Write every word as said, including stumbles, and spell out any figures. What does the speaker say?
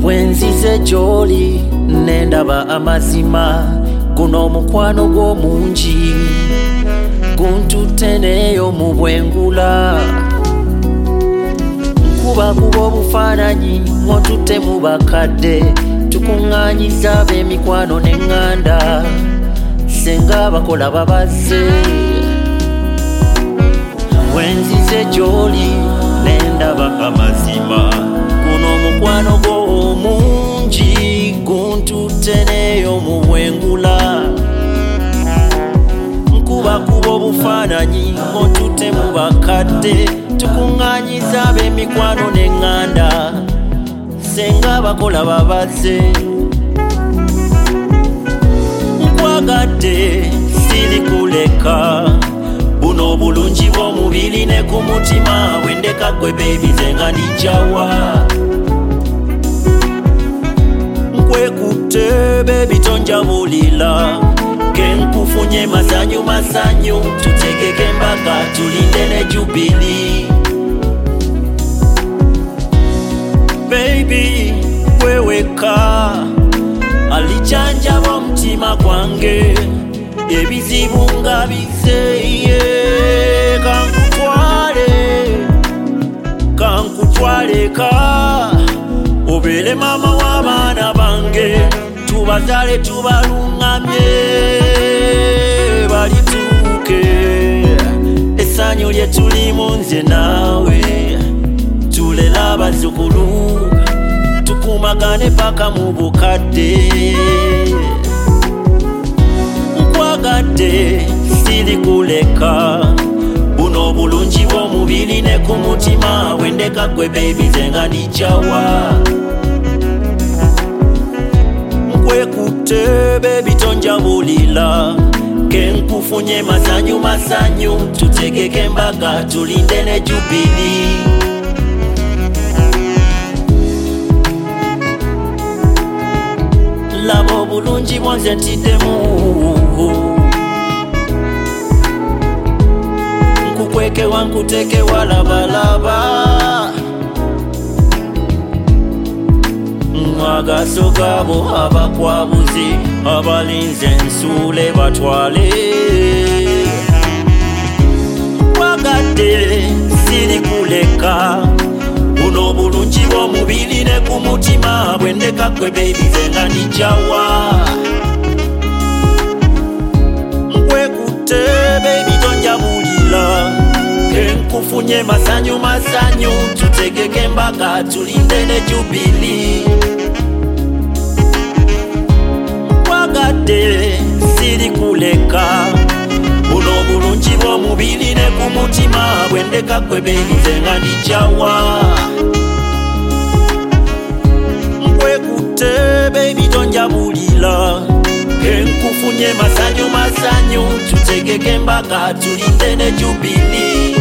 Bwenzize joli nendaba amazima guno mukwano gw'omungi guntuteneyo mu bwengula nkuba kuba obufaananyi ng'otutte mu bakadde tukuŋŋaanyiza ab'emikwano n'eŋŋanda senga bakola babazze bwenzize gy'oli nendaba amazima guno omukwano gw'omungi guntuteneyo mu bwengula nkuba kuba obufaananyi ng'otutte mu bakadde tukuŋŋaanyiza ab'emikwano n'eŋŋanda senga bakola babazze nkwagadde siri kuleka buno obulungi bw'omubiri ne ku mutima wendeka gwe beebi zenga ndijjawa nkwekutte beebi tonjabulira kenkufunye masanyu masanyu tutegeke embaga tulinde ne jubili baby weweka alijanjaba omutima gwange ebizibu nga bizeye kankutwale kankutwaleka obeere mama w'abaana bange tubazale tubalungamye balituuke essanyu lye tulimu nze naawe tulere abazzukulu tukumagane paka mu bukadde nkwagadde siri kuleka buno obulungi bw'omubiri ne ku mutima wendeka gwe beebi zenga ndijjawa nkwekutte beebi tonjabulira kenkufunye masanyu masanyu tutegeke embaga tulinde ne jubili laba obulungi bwonze ntiddemu nkukwekewa nkutekewa labalaba agaso gabo abakwabuzi abalinze ensuule batwale wagadde siri kuleka buno obulungi bw'omubiri ne ku mutima bwendeka gwe beebi zenga ndijjawa nkwekutte beebi tonjabulira kenkufunye masanyu masanyu tutegeke embaga tulinde ne jubili wagadde siri kuleka buno obulungi bw'omubiri ne ku mutima bwendeka gwe beebi zenga ndijjawa nkwekutte beebi tonjabulira kenkufunye masanyu masanyu tutegeke embaga tulinde ne jubili